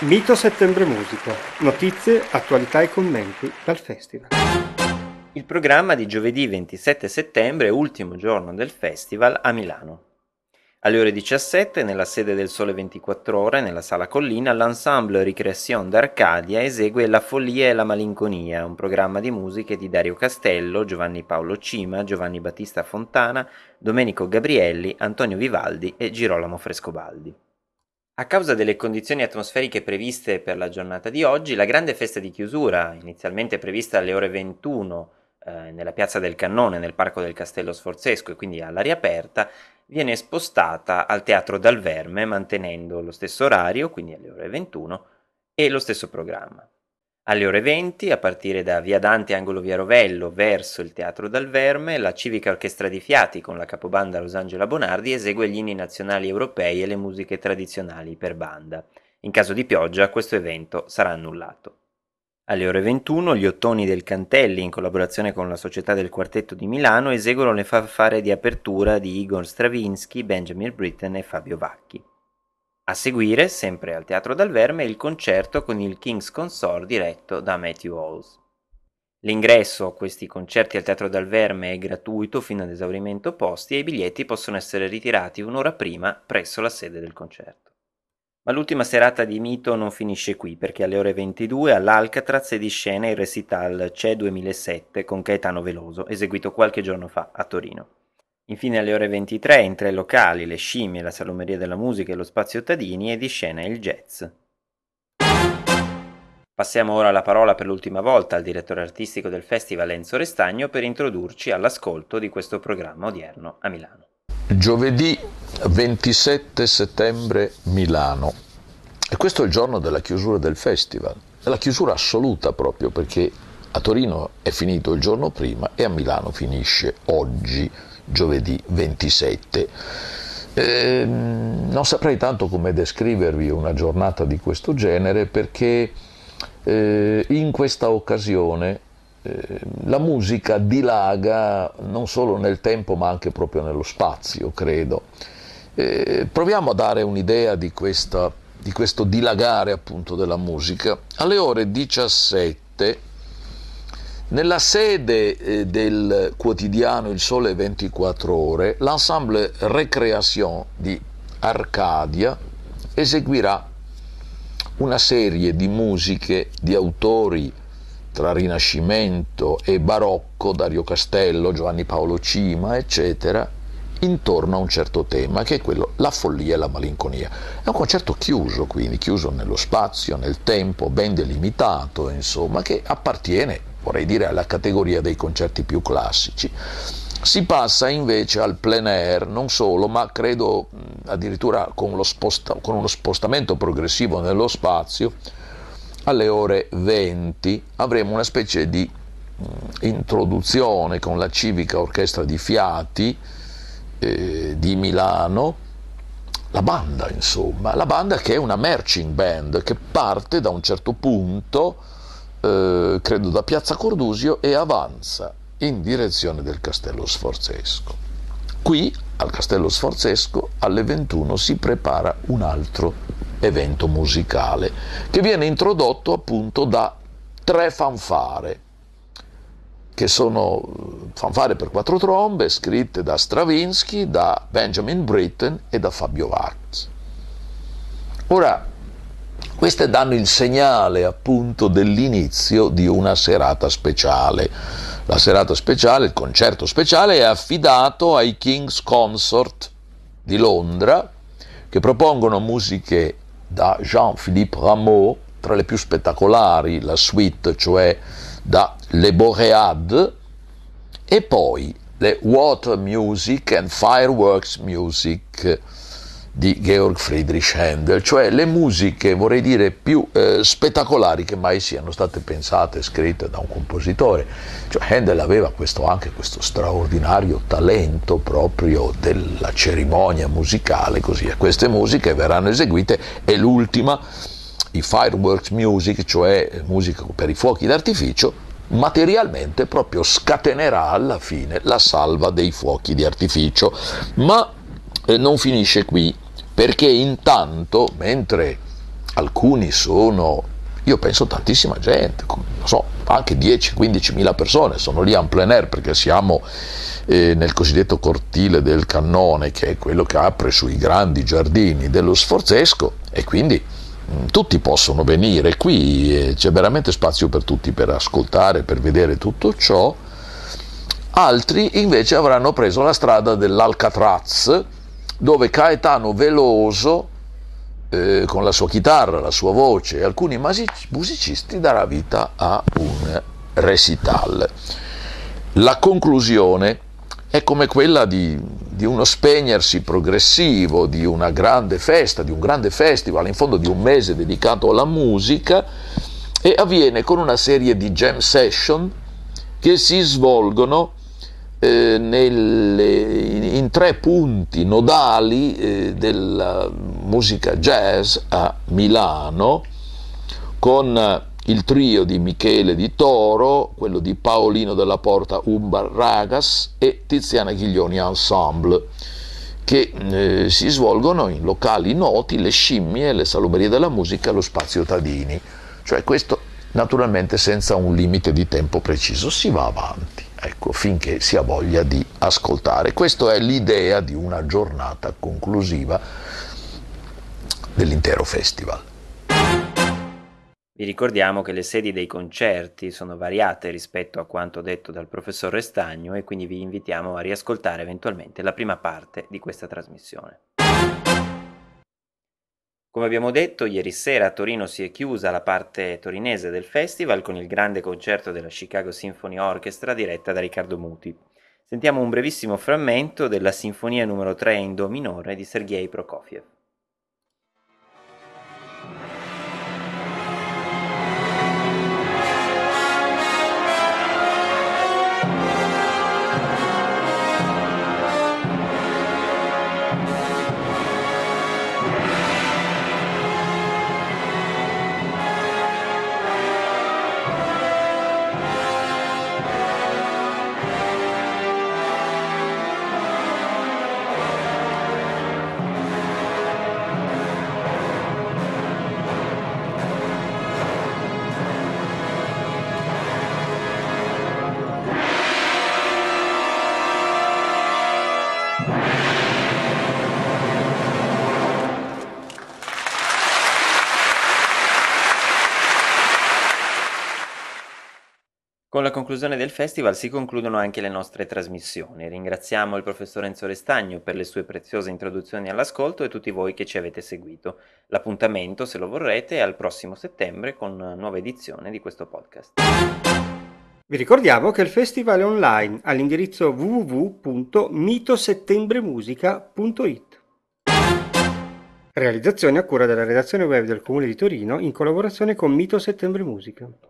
Mito Settembre Musica. Notizie, attualità e commenti dal festival. Il programma di giovedì 27 settembre, ultimo giorno del festival, a Milano. Alle ore 17, nella sede del Sole 24 Ore, nella Sala Collina, l'ensemble Ricreation d'Arcadia esegue La Follia e la Malinconia, un programma di musiche di Dario Castello, Giovanni Paolo Cima, Giovanni Battista Fontana, Domenico Gabrielli, Antonio Vivaldi e Girolamo Frescobaldi. A causa delle condizioni atmosferiche previste per la giornata di oggi, la grande festa di chiusura, inizialmente prevista alle ore 21 nella Piazza del Cannone, nel Parco del Castello Sforzesco e quindi all'aria aperta, viene spostata al Teatro Dal Verme, mantenendo lo stesso orario, quindi alle ore 21, e lo stesso programma. Alle ore 20, a partire da Via Dante angolo Via Rovello verso il Teatro Dal Verme, la Civica Orchestra di Fiati con la capobanda Rosangela Bonardi esegue gli inni nazionali europei e le musiche tradizionali per banda. In caso di pioggia questo evento sarà annullato. Alle ore 21 gli Ottoni del Cantelli, in collaborazione con la Società del Quartetto di Milano, eseguono le fanfare di apertura di Igor Stravinsky, Benjamin Britten e Fabio Vacchi. A seguire, sempre al Teatro Dal Verme, il concerto con il King's Consort diretto da Matthew Halls. L'ingresso a questi concerti al Teatro Dal Verme è gratuito fino ad esaurimento posti e i biglietti possono essere ritirati un'ora prima presso la sede del concerto. Ma l'ultima serata di Mito non finisce qui, perché alle ore 22 all'Alcatraz è di scena il recital CE 2007 con Caetano Veloso, eseguito qualche giorno fa a Torino. Infine alle ore 23, in tre locali, le Scimmie, la Salumeria della Musica e lo Spazio Ottadini, è di scena il jazz. Passiamo ora la parola per l'ultima volta al direttore artistico del festival Enzo Restagno per introdurci all'ascolto di questo programma odierno a Milano. Giovedì 27 settembre Milano. E questo è il giorno della chiusura del festival, è la chiusura assoluta proprio perché a Torino è finito il giorno prima e a Milano finisce oggi, giovedì 27. Non saprei tanto come descrivervi una giornata di questo genere perché in questa occasione la musica dilaga non solo nel tempo ma anche proprio nello spazio, credo. Proviamo a dare un'idea di questo dilagare appunto della musica. Alle ore 17 nella sede del quotidiano Il Sole 24 Ore, l'ensemble Recreation di Arcadia eseguirà una serie di musiche di autori tra Rinascimento e Barocco, Dario Castello, Giovanni Paolo Cima, eccetera, intorno a un certo tema, che è quello La Follia e la Malinconia. È un concerto chiuso, quindi chiuso nello spazio, nel tempo, ben delimitato, insomma, che appartiene, vorrei dire, alla categoria dei concerti più classici. Si passa invece al plein air, non solo, ma credo addirittura con uno spostamento progressivo nello spazio. Alle ore 20 avremo una specie di introduzione con la Civica Orchestra di Fiati di Milano, la banda insomma, la banda che è una marching band che parte da un certo punto, credo da Piazza Cordusio, e avanza in direzione del Castello Sforzesco. Qui al Castello Sforzesco alle 21 si prepara un altro evento musicale che viene introdotto appunto da tre fanfare, che sono fanfare per quattro trombe scritte da Stravinsky, da Benjamin Britten e da Fabio Vacchi. Ora, queste danno il segnale appunto dell'inizio di una serata speciale. La serata speciale, il concerto speciale, è affidato ai King's Consort di Londra, che propongono musiche da Jean-Philippe Rameau, tra le più spettacolari la suite, cioè da Le Boréades, e poi le Water Music and Fireworks Music di Georg Friedrich Händel, cioè le musiche, vorrei dire, più spettacolari che mai siano state pensate e scritte da un compositore. Cioè, Händel aveva anche questo straordinario talento proprio della cerimonia musicale, così. E queste musiche verranno eseguite, e l'ultima, i Fireworks Music, cioè musica per i fuochi d'artificio, materialmente proprio scatenerà alla fine la salva dei fuochi di artificio. Ma non finisce qui, perché intanto, mentre alcuni sono, io penso tantissima gente, non so, anche 10-15 mila persone sono lì en plein air, perché siamo nel cosiddetto cortile del Cannone, che è quello che apre sui grandi giardini dello Sforzesco, e quindi tutti possono venire qui, c'è veramente spazio per tutti, per ascoltare, per vedere tutto ciò. Altri invece avranno preso la strada dell'Alcatraz, dove Caetano Veloso, con la sua chitarra, la sua voce e alcuni musicisti, darà vita a un recital. La conclusione è come quella di uno spegnersi progressivo, di una grande festa, di un grande festival, in fondo di un mese dedicato alla musica, e avviene con una serie di jam session che si svolgono in 3 punti nodali della musica jazz a Milano, con il trio di Michele Di Toro, quello di Paolino della Porta Umbar Ragas e Tiziana Ghiglioni Ensemble, che si svolgono in locali noti, le Scimmie, le Salumerie della Musica e lo Spazio Tadini. Cioè questo naturalmente senza un limite di tempo preciso, si va avanti, ecco, finché si ha voglia di ascoltare. Questa è l'idea di una giornata conclusiva dell'intero festival. Vi ricordiamo che le sedi dei concerti sono variate rispetto a quanto detto dal professor Restagno, e quindi vi invitiamo a riascoltare eventualmente la prima parte di questa trasmissione. Come abbiamo detto, ieri sera a Torino si è chiusa la parte torinese del festival con il grande concerto della Chicago Symphony Orchestra diretta da Riccardo Muti. Sentiamo un brevissimo frammento della Sinfonia numero 3 in Do minore di Sergei Prokofiev. Con la conclusione del festival si concludono anche le nostre trasmissioni. Ringraziamo il professor Enzo Restagno per le sue preziose introduzioni all'ascolto e tutti voi che ci avete seguito. L'appuntamento, se lo vorrete, è al prossimo settembre con una nuova edizione di questo podcast. Vi ricordiamo che il festival è online all'indirizzo www.mitosettembremusica.it. Realizzazione a cura della redazione web del Comune di Torino in collaborazione con Mito Settembre Musica.